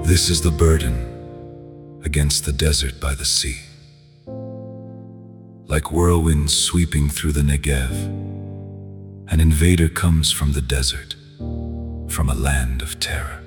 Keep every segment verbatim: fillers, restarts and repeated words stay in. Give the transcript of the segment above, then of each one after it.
This is the burden against the desert by the sea. Like whirlwinds sweeping through the Negev, an invader comes from the desert, from a land of terror.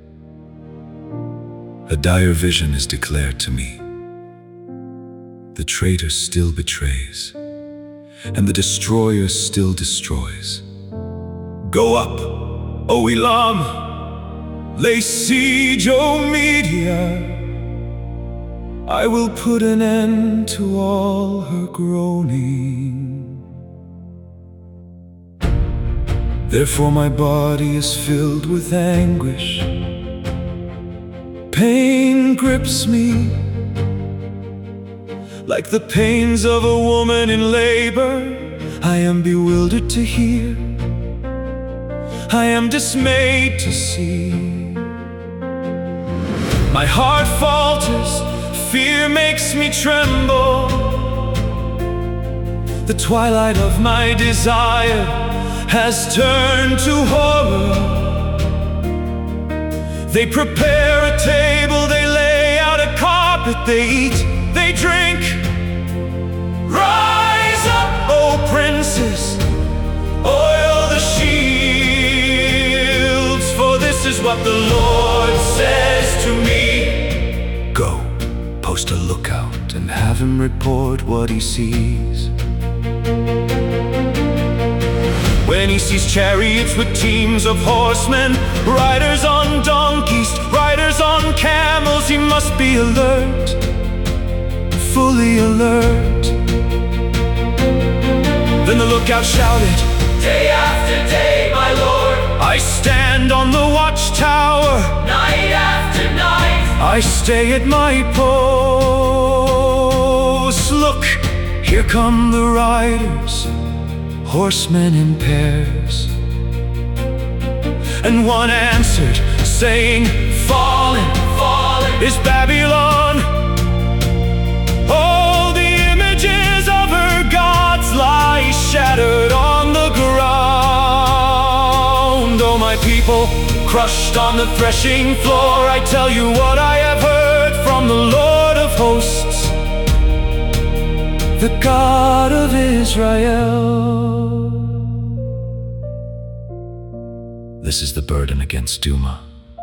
A dire vision is declared to me. The traitor still betrays, and the destroyer still destroys. Go up, O Elam! Lay siege, O Media! I will put an end to all her groaning. Therefore my body is filled with anguish. Pain grips me like the pains of a woman in labor. I am bewildered to hear, I am dismayed to see. My heart falters, fear makes me tremble. The twilight of my desire has turned to horror. They prepare a table, they lay out a carpet, they eat, they drink. Rise up, O princes, oil the shields, for this is what the Lord says to me. Go, post a lookout and have him report what he sees. When he sees chariots with teams of horsemen, riders on donkeys, riders on camels, he must be alert, fully alert. Then the lookout shouted, day after day, my lord, I stand on the watchtower, night after night, I stay at my post. Look, here come the riders, horsemen in pairs. And one answered, saying, fallen, fallen is Babylon. All the images of her gods lie shattered on the ground. Oh, my people, crushed on the threshing floor, I tell you what I have heard from the Lord of hosts, the God of Israel. This is the burden against Duma.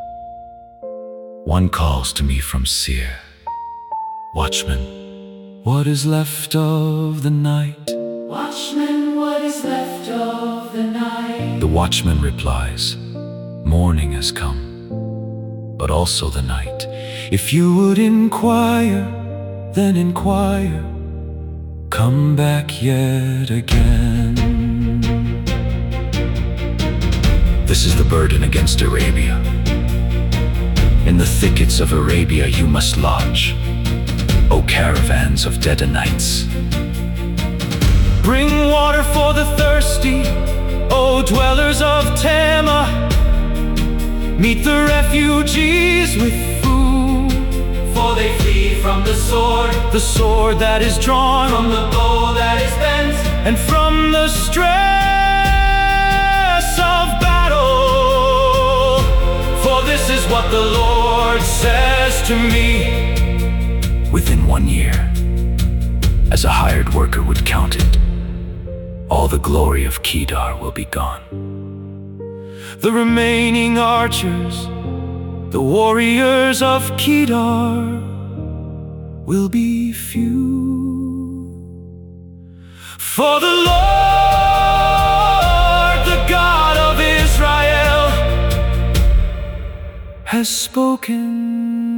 One calls to me from Seir, watchman, what is left of the night? Watchman, what is left of the night? The watchman replies, morning has come, but also the night. If you would inquire, then inquire, come back yet again. This is the burden against Arabia. In the thickets of Arabia you must lodge, O caravans of Dedanites. Bring water for the thirsty, O dwellers of Tema. Meet the refugees with food, for they flee from the sword, the sword that is drawn, from the bow that is bent, and from the stress of battle. For this is what the Lord says to me. Within one year, as a hired worker would count it, all the glory of Kedar will be gone. The remaining archers, the warriors of Kedar, will be few. For the Lord, the God of Israel, has spoken.